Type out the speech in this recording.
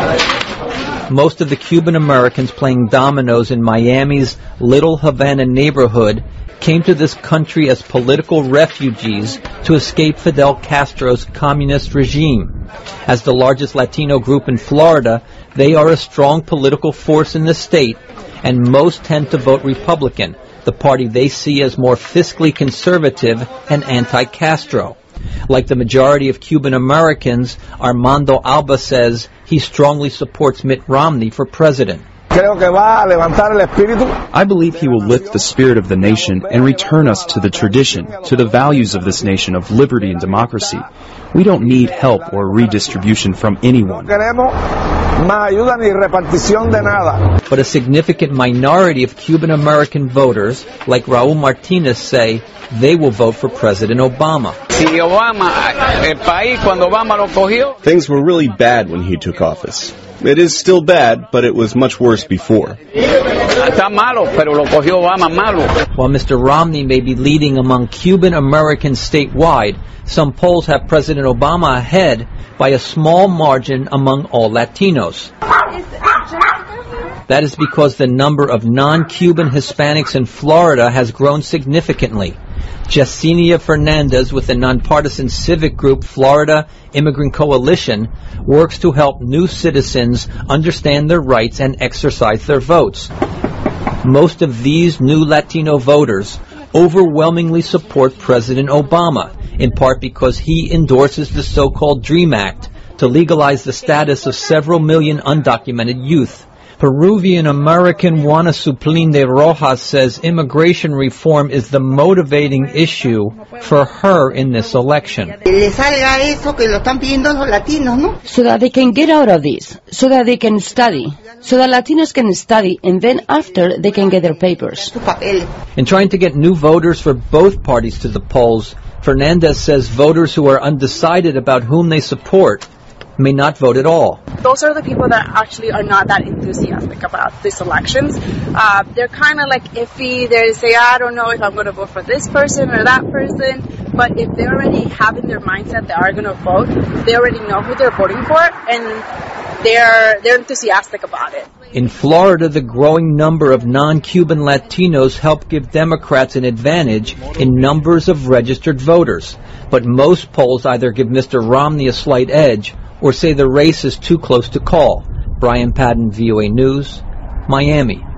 Most of the Cuban Americans playing dominoes in Miami's Little Havana neighborhood came to this country as political refugees to escape Fidel Castro's communist regime. As the largest Latino group in Florida, they are a strong political force in the state, and most tend to vote Republican, the party they see as more fiscally conservative and anti-Castro. Like the majority of Cuban Americans, Armando Alba says he strongly supports Mitt Romney for president. I believe he will lift the spirit of the nation and return us to the tradition, to the values of this nation of liberty and democracy. We don't need help or redistribution from anyone. But a significant minority of Cuban American voters, like Raul Martinez, say they will vote for President Obama. Things were really bad when he took office. It is still bad, but it was much worse before. While Mr. Romney may be leading among Cuban Americans statewide, some polls have President Obama ahead by a small margin among all Latinos. That is because the number of non-Cuban Hispanics in Florida has grown significantly. Yesenia Fernandez with the nonpartisan civic group Florida Immigrant Coalition works to help new citizens understand their rights and exercise their votes. Most of these new Latino voters overwhelmingly support President Obama, in part because he endorses the so-called DREAM Act to legalize the status of several million undocumented youth. Peruvian-American Juana Suplin de Rojas says immigration reform is the motivating issue for her in this election. So that they can get out of this, so that they can study, so that Latinos can study, and then after they can get their papers. In trying to get new voters for both parties to the polls, Fernandez says voters who are undecided about whom they support may not vote at all. Those are the people that actually are not that enthusiastic about these elections. They're kind of like iffy. They say, I don't know if I'm going to vote for this person or that person. But if they already have in their mindset they are going to vote, they already know who they're voting for, and they're enthusiastic about it. In Florida, the growing number of non-Cuban Latinos help give Democrats an advantage in numbers of registered voters. But most polls either give Mr. Romney a slight edge or say the race is too close to call. Brian Padden, VOA News, Miami.